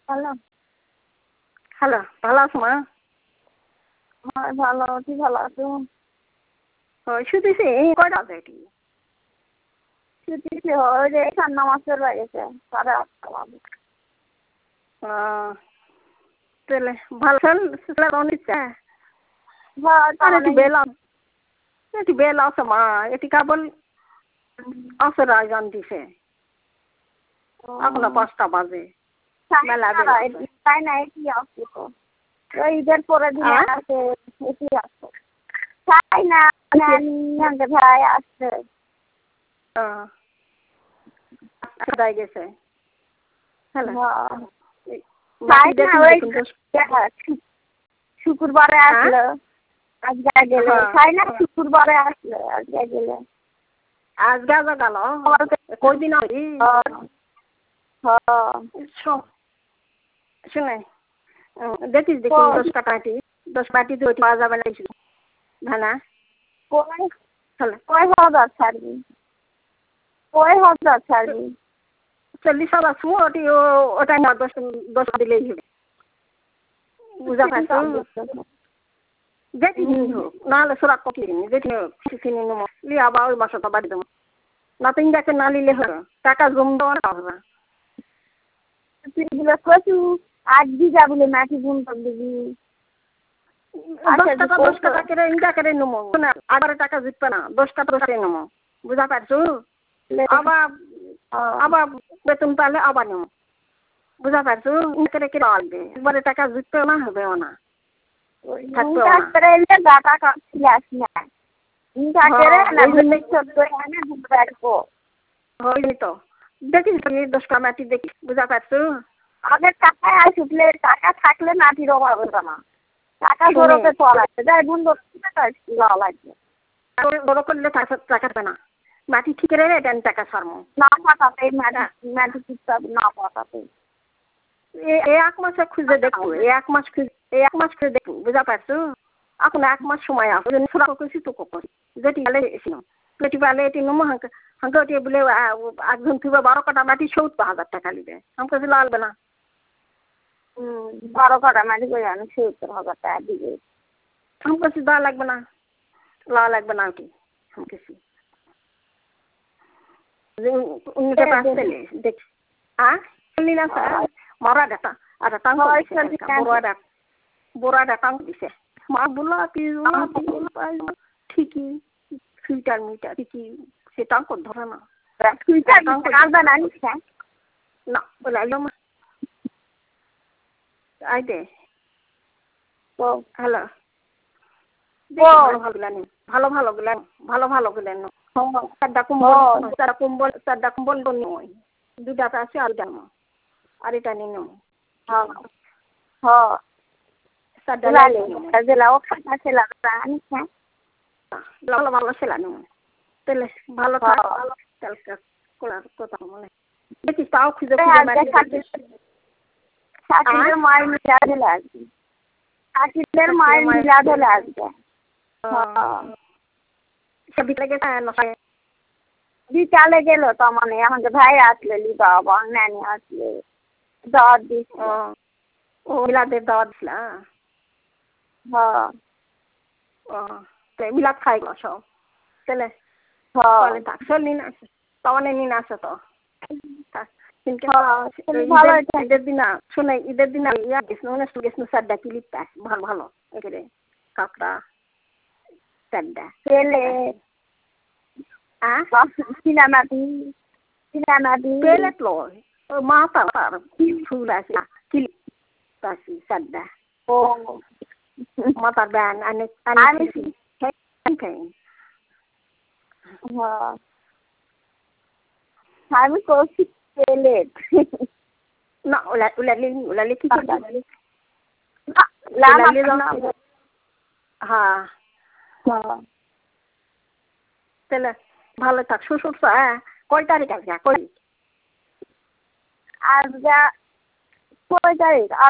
Hello. Hello, ভালো আছো মা? হয় ভালো আছি, ভালো আছো? শুতেছি এই কয়টা বাজে এটি? ছুটিতে ওই যে ঠান্ডা মাছের লাগেছে 8:30 বাজে। তাহলে ভালো ছেলে অনিচ্ছে হয় আর একটু বেলা আছে মা, এটি কেবল আসর আয়োজন দিছে এখনো 5টা বাজে। মেলা বেলা আছে। তাই না, এটি আসছে তো ওই ঈদের পরে দিনে আছে, এটি আসছে তাই না, ভাই আসছে গেছে। শুক্রবারে আসলো আজকে গেলে, তাই না, শুক্রবারে আসলো আজকে গেলে, আজকে গেল কয়দিন শুনে দেখিস 10 বাটি 10 বাটি তো পাওয়া যাবে না ধানা কয় হাজার ছাড়বি, কয় হাজার ছাড়বি? 40,000 ছুঁ ওটি ওটা না 10 দিলেই হবে। বুঝা পারছো? যেটি হোক নাহলে সোরা কপি যেটি কিনে নেবো লিয়ে আবার ওই বাসাটা বাড়ি দেবো না, তিন যাকে না নিলে হবে টাকা জম দেওয়া না হবে। কচু 8 বিঘা বলে মাটি গুণ করে দিবি। 10 টাকা করে ইনকা করে নেবো, 11 টাকা জিতবে না, 10 টাকা করে নেবো। বুঝা পারছো? আবার বেতন পাইলে আবার নেবো। বুঝা পারছো? ইনকা করে আসবে একবারে টাকা জিতবে না, হবেও না। দেখিস 10টা মাটি দেখিস। বুঝা পারছো? আগে টাকায় আসলে টাকা থাকলে মাটির অভাব হতো না, টাকা ধরতে চলাচ্ছে যাই বন্ধু লাগবে বড় করলে টাকা পাবে না, মাটি ঠিক রে টাকা ছাড়বো না পাঠাতে মাটি ঠিক না পাঠাতে। 1 মাসে খুঁজে দেখবো, 1 মাস খুঁজে দেখবো। বুঝা পারছো? এখন 1 মাস সময় আছে করছি তো করি যেটি পালে যেটি পালে এটি নমো হাঁকে ওটি বলে একজন তুই 12 কাটা মাটি 70,000 টাকা নিবে, আমাকে লাগবে না। 12 কাটা মাটি করে আমি 70,000 টাকা দিবে, আমাকে দেওয়া লাগবে না, লাগবে না ওটি আমাকে দেখি না স্যার মরা ডাটা আর বোরা ডাটা দিছে মা বললো ঠিকই সুইটার মিটার ঠিকই সেটাও কর ধরে না না বলে আই দে হ্যালো ভালো গুলেন চারটা কুম্বল নয় 2টা আছে আর জানো আর এটা নিয়ে নেবো। ভালো সেলা নেবো তাহলে ভালো কথা মনে দেখিস তাও খুঁজে মায়ের মিলাদ হলে আসবে। বিকালে গেল তার মানে আমাকে ভাই আসলে বাবা নানি আসলে দাওয়াত দিচ্ছে। ও মিলাদের দাওয়াত দিছিল? মিলাদ খাই গো সব তাহলে চল নিন আসে তমানে নিন আসে তো ঈদের দিন শুনে ঈদের দিন গেছিল চারটা ক্লিপ ভালো একেবারে কাঁকড়া চারটা পেলে পেলেট লয় মাথা তার ফুল আছে ক্লিপ আছে চারটা মাথার ব্যান আমি করছি প্লেট না ওলালে কি হ্যাঁ তাহলে ভালো থাক শ্বশুর কয় তারিখ আছে আজকে কয় তারিখ?